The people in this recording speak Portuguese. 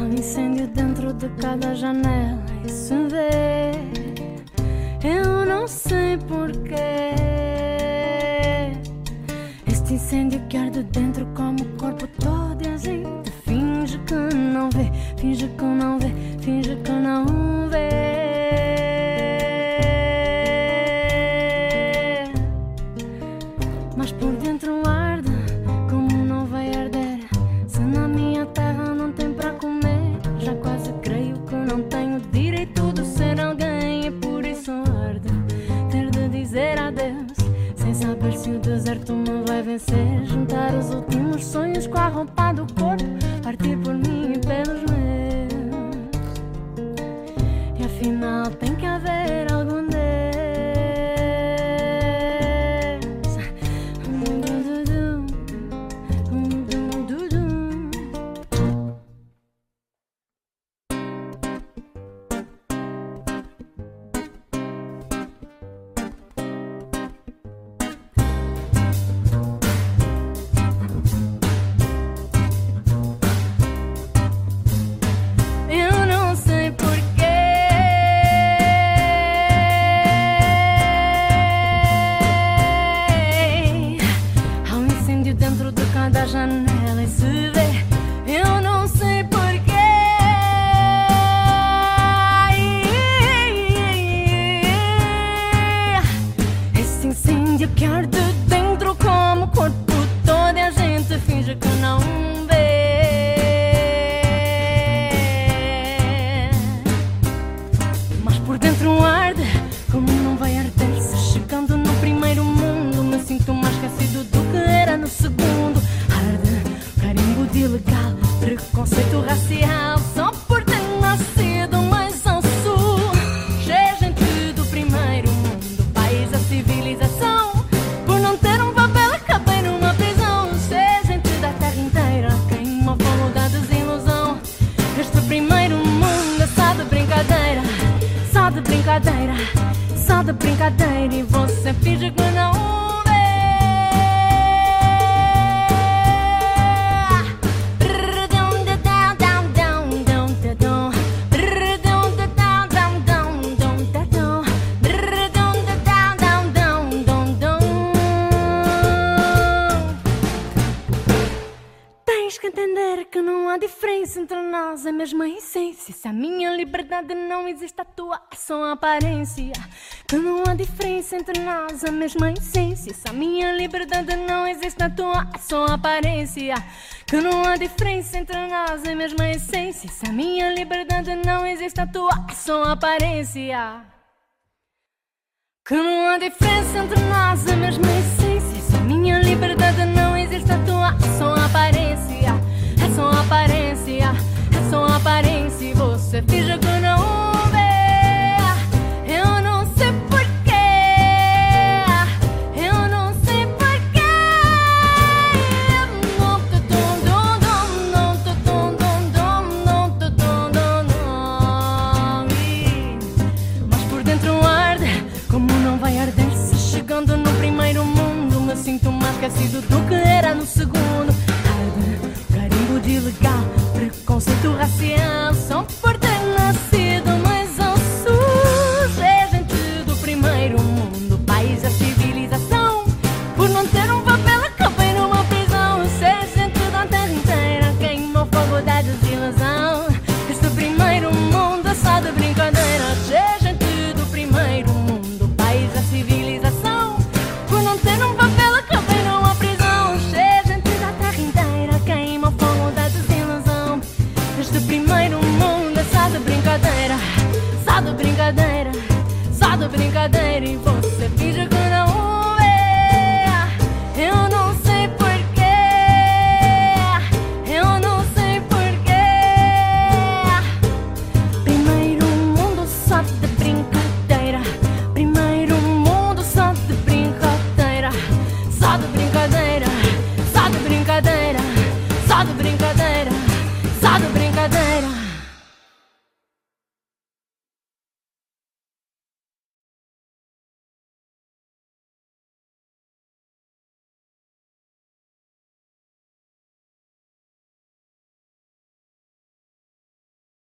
um incêndio dentro de cada janela e se vê. Eu não sei porquê. Este incêndio que arde dentro como o corpo todo e a gente finge que não vê, finge que não vê, finge que não vê. Mas por dentro arde como não vai arder. Se na minha terra não tem para comer, já quase creio que não tenho direito de ser alguém. E por isso arde ter de dizer adeus, sem saber se o deserto me vai vencer. Juntar os últimos sonhos com a roupa do corpo, partir por mim e pelos meus. E afinal tem que haver algum Deus. Eu não sei porquê. Há um incêndio dentro de cada janela e se vê. Eu não sei porquê. Esse incêndio que arde dentro como o corpo todo e a gente finge que não vê. Mas por dentro arde como não vai arder. Se chegando no primeiro mundo me sinto mais esquecido do que era no segundo. Arde carimbo de ilegal, preconceito racial, só por ter nascido mais ao sul. Já gente do primeiro mundo, país da civilização, por não ter um papel acabei numa prisão. Já gente da terra inteira, queima o fogo da desilusão. Este primeiro mundo é só de brincadeira, só de brincadeira, só de brincadeira. E você finge que não vê. Tens que entender que não há diferença entre nós, é a mesma essência. Se a minha liberdade não existe, a tua é só aparência. Que não há diferença entre nós, a mesma essência. Se a minha liberdade não existe, a tua é só aparência. Que não há diferença entre nós, é a mesma essência. Se a minha liberdade não existe, a tua é só aparência. Que não há diferença entre nós, a mesma essência. Se a minha liberdade não existe, a tua é só aparência. É só aparência, é só aparência. E você finge que não vê. Eu não sei porquê. Eu não sei porquê. Mas por dentro arde como não vai arder. Se chegando no primeiro mundo me sinto mais esquecido do que era no segundo. Arde carimbo de ilegal, preconceito racial, só por ter nascido mais ao sul. É gente do primeiro mundo, país da civilização, por não ter um papel acabei numa prisão. É gente da terra inteira, queima o fogo da desilusão. Este primeiro mundo é só de brincadeira. É gente do primeiro mundo, país da civilização, por não ter um papel acabei numa prisão. É gente da terra inteira, queima o fogo da desilusão. Este primeiro mundo é só de brincadeira, só de brincadeira, só de brincadeira. E você finge que não vê. Eu não